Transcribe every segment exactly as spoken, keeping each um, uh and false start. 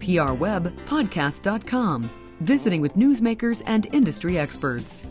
P R Web Podcast dot com, visiting with newsmakers and industry experts.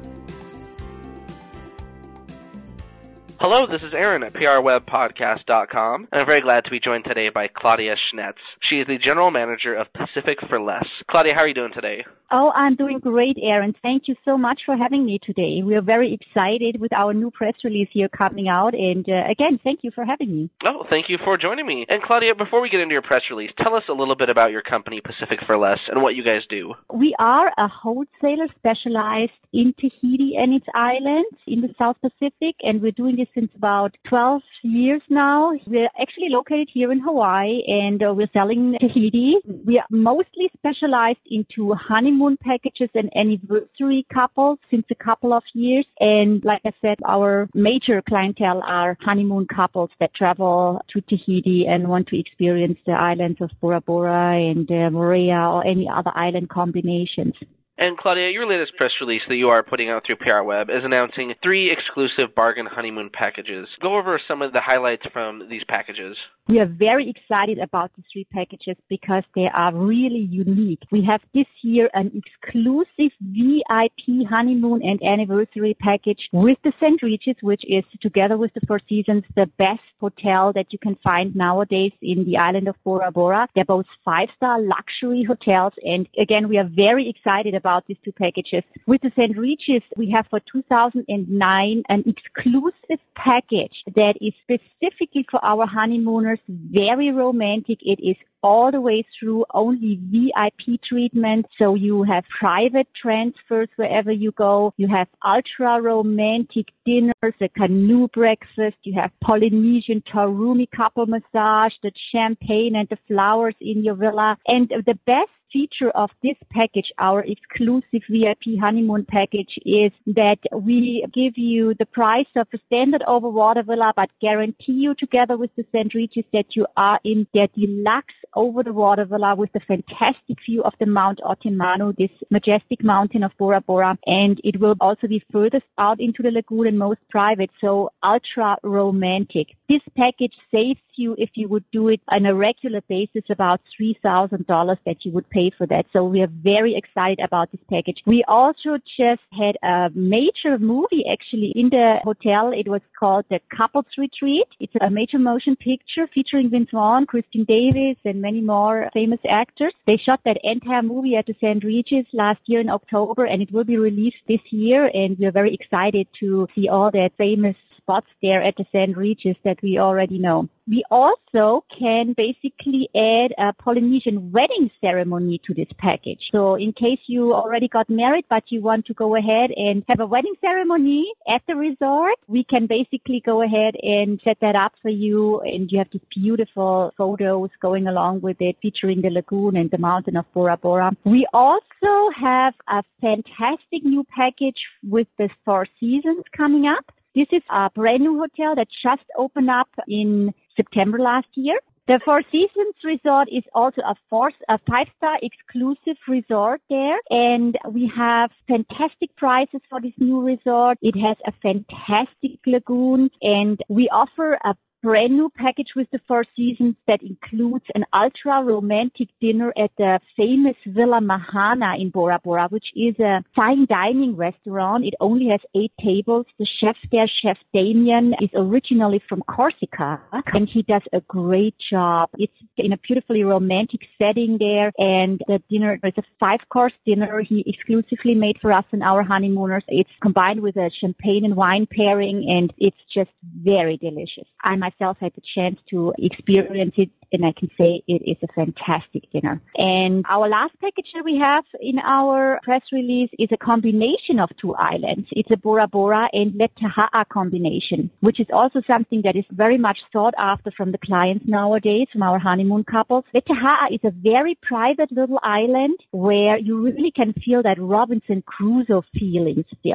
Hello, this is Aaron at P R Web Podcast dot com, and I'm very glad to be joined today by Claudia Schnetz. She is the General Manager of Pacific for Less. Claudia, how are you doing today? Oh, I'm doing great, Aaron. Thank you so much for having me today. We are very excited with our new press release here coming out, and uh, again, thank you for having me. Oh, thank you for joining me. And Claudia, before we get into your press release, tell us a little bit about your company, Pacific for Less, and what you guys do. We are a wholesaler specialized in Tahiti and its islands in the South Pacific, and we're doing this since about twelve years now. We're actually located here in Hawaii, and uh, we're selling Tahiti. We are mostly specialized into honeymoon packages and anniversary couples since a couple of years. And like I said, our major clientele are honeymoon couples that travel to Tahiti and want to experience the islands of Bora Bora and uh, Moorea or any other island combinations. And Claudia, your latest press release that you are putting out through P R Web is announcing three exclusive bargain honeymoon packages. Go over some of the highlights from these packages. We are very excited about these three packages because they are really unique. We have this year an exclusive V I P honeymoon and anniversary package with the Saint Regis, which is, together with the Four Seasons, the best hotel that you can find nowadays in the island of Bora Bora. They're both five-star luxury hotels, and again, we are very excited about these two packages. With the Saint Regis, we have for two thousand nine an exclusive package that is specifically for our honeymooners, very romantic. It is all the way through only V I P treatment. So you have private transfers wherever you go. You have ultra romantic dinners, a canoe breakfast. You have Polynesian Tarumi couple massage, the champagne and the flowers in your villa. And the best feature of this package, our exclusive V I P honeymoon package, is that we give you the price of a standard overwater villa, but guarantee you, together with the Saint Regis, that you are in their deluxe over the water villa with the fantastic view of the Mount Otemanu, this majestic mountain of Bora Bora. And it will also be furthest out into the lagoon and most private, so ultra romantic. This package saves you, if you would do it on a regular basis, about three thousand dollars that you would pay for that. So we are very excited about this package. We also just had a major movie actually in the hotel. It was called The Couples Retreat. It's a major motion picture featuring Vince Vaughn, Christine Davis, and many more famous actors. They shot that entire movie at the Saint Regis last year in October, and it will be released this year, and we're very excited to see all that famous spots there at the Saint Regis that we already know. We also can basically add a Polynesian wedding ceremony to this package. So in case you already got married, but you want to go ahead and have a wedding ceremony at the resort, we can basically go ahead and set that up for you. And you have these beautiful photos going along with it, featuring the lagoon and the mountain of Bora Bora. We also have a fantastic new package with the Four Seasons coming up. This is a brand new hotel that just opened up in September last year. The Four Seasons Resort is also a, four, a five-star exclusive resort there, and we have fantastic prices for this new resort. It has a fantastic lagoon, and we offer a brand new package with the Four Seasons that includes an ultra romantic dinner at the famous Villa Mahana in Bora Bora, which is a fine dining restaurant. It only has eight tables. The chef there, Chef Damien, is originally from Corsica, and he does a great job. It's in a beautifully romantic setting there, and the dinner is a five-course dinner he exclusively made for us and our honeymooners. It's combined with a champagne and wine pairing, and it's just very delicious. I myself had the chance to experience it, and I can say it is a fantastic dinner. And our last package that we have in our press release is a combination of two islands. It's a Bora Bora and Letaha'a combination, which is also something that is very much sought after from the clients nowadays, from our honeymoon couples. Letaha'a is a very private little island where you really can feel that Robinson Crusoe feeling still.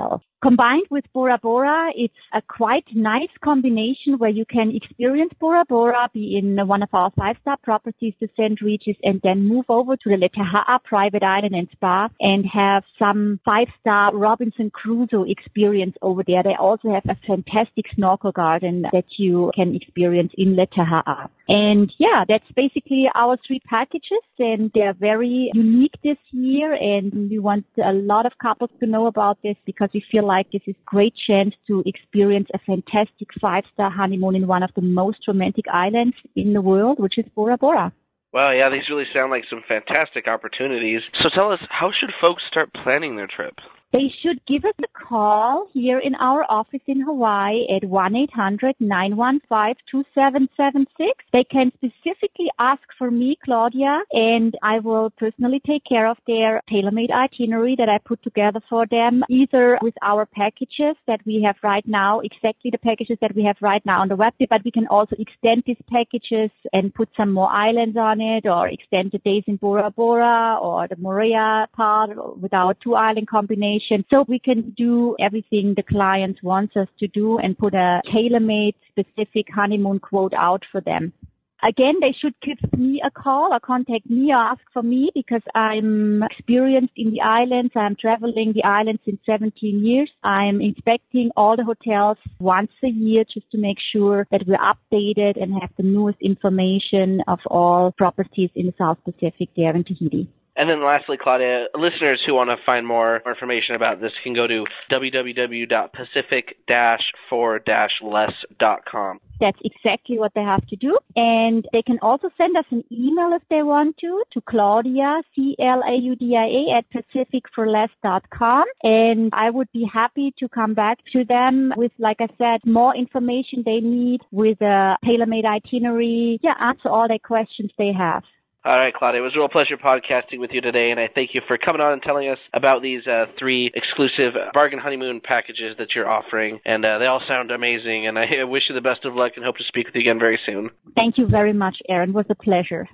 Combined with Bora Bora, it's a quite nice combination where you can experience Bora Bora, be in one of our five-star properties, the Saint Regis, and then move over to the Letaha'a private island and spa and have some five-star Robinson Crusoe experience over there. They also have a fantastic snorkel garden that you can experience in Letaha'a. And yeah, that's basically our three packages, and they're very unique this year, and we want a lot of couples to know about this because we feel like this is a great chance to experience a fantastic five-star honeymoon in one of the most romantic islands in the world, which is Bora Bora. Well, yeah, these really sound like some fantastic opportunities. So tell us, how should folks start planning their trip? They should give us a call here in our office in Hawaii at one eight hundred nine one five two seven seven six. They can specifically ask for me, Claudia, and I will personally take care of their tailor-made itinerary that I put together for them, either with our packages that we have right now, exactly the packages that we have right now on the website, but we can also extend these packages and put some more islands on it, or extend the days in Bora Bora or the Moorea part with our two-island combination. So we can do everything the client wants us to do and put a tailor-made specific honeymoon quote out for them. Again, they should give me a call or contact me or ask for me because I'm experienced in the islands. I'm traveling the islands in seventeen years. I'm inspecting all the hotels once a year just to make sure that we're updated and have the newest information of all properties in the South Pacific there in Tahiti. And then lastly, Claudia, listeners who want to find more information about this can go to w w w dot pacific dash four dash less dot com. That's exactly what they have to do. And they can also send us an email if they want to, to Claudia, C L A U D I A, at pacific for less dot com. And I would be happy to come back to them with, like I said, more information they need with a tailor-made itinerary. Yeah, answer all their questions they have. All right, Claudia, it was a real pleasure podcasting with you today, and I thank you for coming on and telling us about these uh, three exclusive bargain honeymoon packages that you're offering, and uh, they all sound amazing, and I wish you the best of luck and hope to speak with you again very soon. Thank you very much, Aaron. It was a pleasure.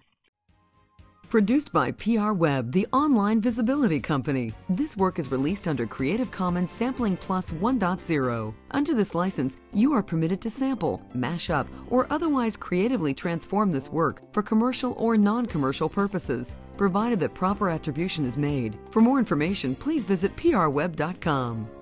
Produced by P R Web, the online visibility company. This work is released under Creative Commons Sampling Plus one point oh. Under this license, you are permitted to sample, mash up, or otherwise creatively transform this work for commercial or non-commercial purposes, provided that proper attribution is made. For more information, please visit p r web dot com.